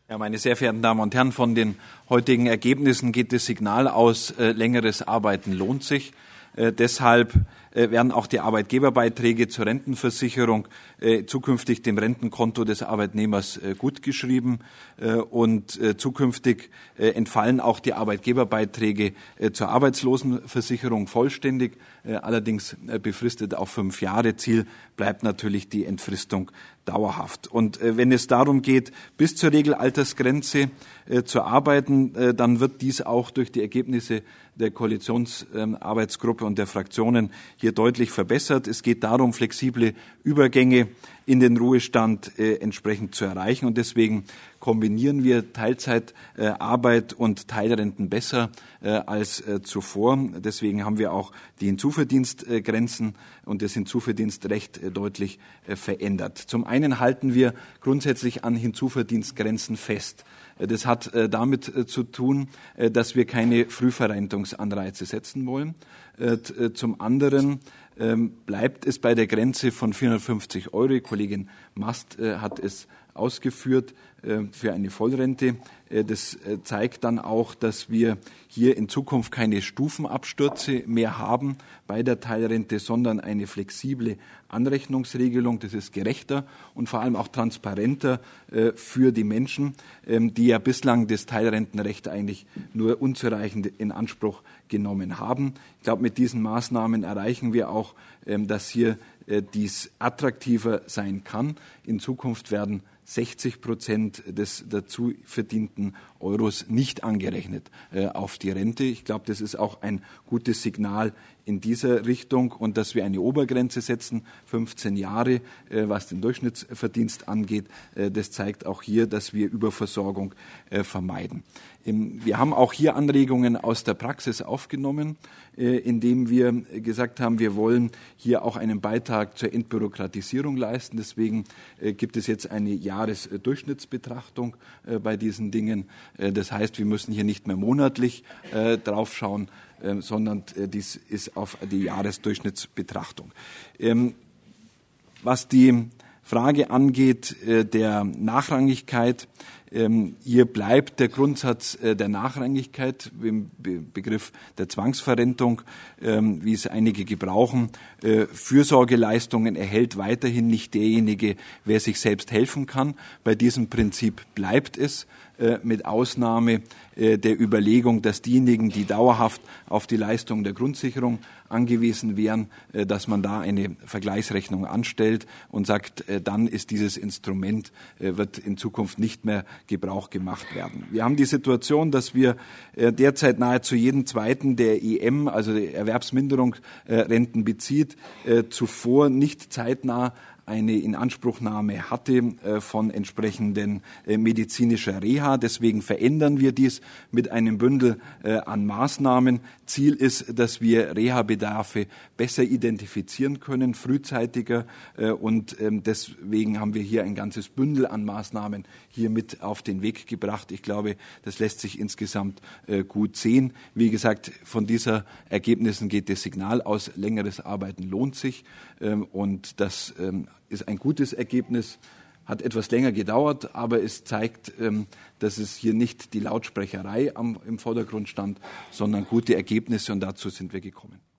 Ja, meine sehr verehrten Damen und Herren, von den heutigen Ergebnissen geht das Signal aus, längeres Arbeiten lohnt sich. Deshalb werden auch die Arbeitgeberbeiträge zur Rentenversicherung zukünftig dem Rentenkonto des Arbeitnehmers gutgeschrieben und zukünftig entfallen auch die Arbeitgeberbeiträge zur Arbeitslosenversicherung vollständig, allerdings befristet auf 5 Jahre. Ziel bleibt natürlich die Entfristung dauerhaft. Und wenn es darum geht, bis zur Regelaltersgrenze zu arbeiten, dann wird dies auch durch die Ergebnisse der Koalitionsarbeitsgruppe und der Fraktionen hier deutlich verbessert. Es geht darum, flexible Übergänge in den Ruhestand entsprechend zu erreichen. Und deswegen kombinieren wir Teilzeitarbeit und Teilrenten besser als zuvor. Deswegen haben wir auch die Hinzuverdienstgrenzen und das Hinzuverdienstrecht deutlich verändert. Zum einen halten wir grundsätzlich an Hinzuverdienstgrenzen fest. Das hat damit zu tun, dass wir keine Frühverrentungsanreize setzen wollen. Zum anderen bleibt es bei der Grenze von 450 €. Die Kollegin Mast hat es ausgeführt für eine Vollrente. Das zeigt dann auch, dass wir hier in Zukunft keine Stufenabstürze mehr haben bei der Teilrente, sondern eine flexible Anrechnungsregelung. Das ist gerechter und vor allem auch transparenter für die Menschen, die ja bislang das Teilrentenrecht eigentlich nur unzureichend in Anspruch genommen haben. Ich glaube, mit diesen Maßnahmen erreichen wir auch, dass hier dies attraktiver sein kann. In Zukunft werden 60% des dazu verdienten Euros nicht angerechnet auf die Rente. Ich glaube, das ist auch ein gutes Signal in dieser Richtung und dass wir eine Obergrenze setzen, 15 Jahre, was den Durchschnittsverdienst angeht. Das zeigt auch hier, dass wir Überversorgung vermeiden. Wir haben auch hier Anregungen aus der Praxis aufgenommen, indem wir gesagt haben, wir wollen hier auch einen Beitrag zur Entbürokratisierung leisten. Deswegen gibt es jetzt eine Jahresdurchschnittsbetrachtung bei diesen Dingen. Das heißt, wir müssen hier nicht mehr monatlich draufschauen, sondern dies ist auf die Jahresdurchschnittsbetrachtung. Was die Frage angeht der Nachrangigkeit, hier bleibt der Grundsatz der Nachrangigkeit im Begriff der Zwangsverrentung, wie es einige gebrauchen. Fürsorgeleistungen erhält weiterhin nicht derjenige, wer sich selbst helfen kann. Bei diesem Prinzip bleibt es, mit Ausnahme der Überlegung, dass diejenigen, die dauerhaft auf die Leistung der Grundsicherung angewiesen wären, dass man da eine Vergleichsrechnung anstellt und sagt, dann ist dieses Instrument, wird in Zukunft nicht mehr Gebrauch gemacht werden. Wir haben die Situation, dass wir derzeit nahezu jeden zweiten, der EM, also die Erwerbsminderungsrenten bezieht, zuvor nicht zeitnah eine Inanspruchnahme hatte von entsprechenden medizinischer Reha. Deswegen verändern wir dies mit einem Bündel an Maßnahmen. Ziel ist, dass wir Reha-Bedarfe besser identifizieren können, frühzeitiger. Und deswegen haben wir hier ein ganzes Bündel an Maßnahmen hier mit auf den Weg gebracht. Ich glaube, das lässt sich insgesamt gut sehen. Wie gesagt, von diesen Ergebnissen geht das Signal aus, längeres Arbeiten lohnt sich. Und das ist ein gutes Ergebnis, hat etwas länger gedauert, aber es zeigt, dass es hier nicht die Lautsprecherei im Vordergrund stand, sondern gute Ergebnisse und dazu sind wir gekommen.